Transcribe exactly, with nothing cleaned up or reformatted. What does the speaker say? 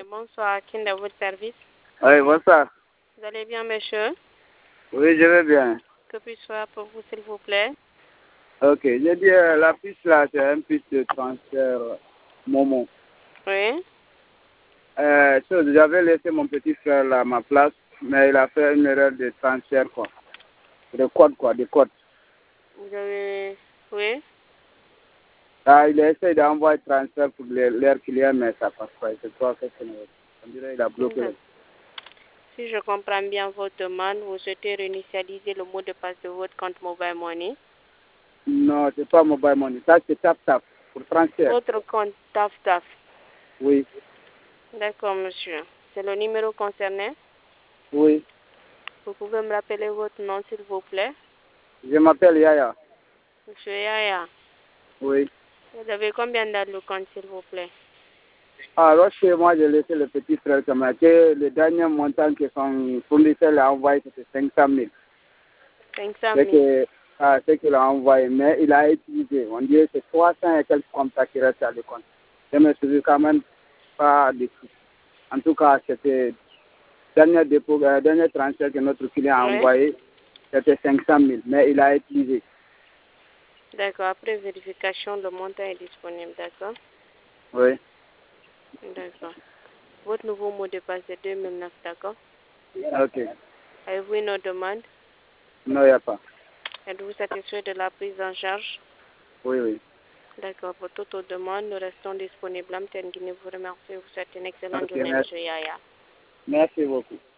Bonsoir, Kinda, votre service. Oui, bonsoir. Vous allez bien, monsieur? Oui, je vais bien. Que puis-je faire pour vous, s'il vous plaît? Ok, j'ai dit euh, la piste là, c'est une piste de transfert euh, Momo. Oui. Euh, so, j'avais laissé mon petit frère là à ma place, mais il a fait une erreur de transfert, quoi. De code, quoi, de code. Vous avez... Oui. Ah, il essaie d'envoyer transfert pour les- leur client, mais ça passe pas. C'est quoi que c'est? On dirait qu'il a bloqué. Kinda. Si je comprends bien votre demande, vous souhaitez réinitialiser le mot de passe de votre compte Mobile Money. Non, c'est pas mobile money. Ça, c'est tap tap pour transfert. Votre compte Taf Taf. Oui, D'accord, monsieur. C'est le numéro concerné. oui. Vous pouvez me rappeler votre nom, s'il vous plaît? Je m'appelle Yaya. Monsieur Yaya. Oui. Vous avez combien dans le compte, s'il vous plaît? Alors, chez moi, j'ai laissé le petit frère comme ça, que le dernier montant que son fournisseur l'a envoyé, c'était cinq cent mille. cinq cent C'est mille. que, ah, c'est qu'il a envoyé, mais il a utilisé. On dirait que c'est trois cents et quelques comme ça qui restent à le compte. Je me suis quand même pas dessus. En tout cas, c'était dernier dépôt, euh, dernier transfert que notre client a Oui. envoyé, c'était cinq cent mille, mais il a utilisé. D'accord. Après vérification, le montant est disponible. D'accord. Oui. D'accord. Votre nouveau mot de passe est deux mille neuf. D'accord. Ok. Avez-vous une autre demande? Non, il n'y a pas. Êtes-vous satisfait de la prise en charge? Oui, oui. D'accord. Pour toute autre demande, nous restons disponibles. Amten Guinée vous remercie. Vous souhaite une excellente Ok, journée, merci. monsieur Yaya. Merci beaucoup.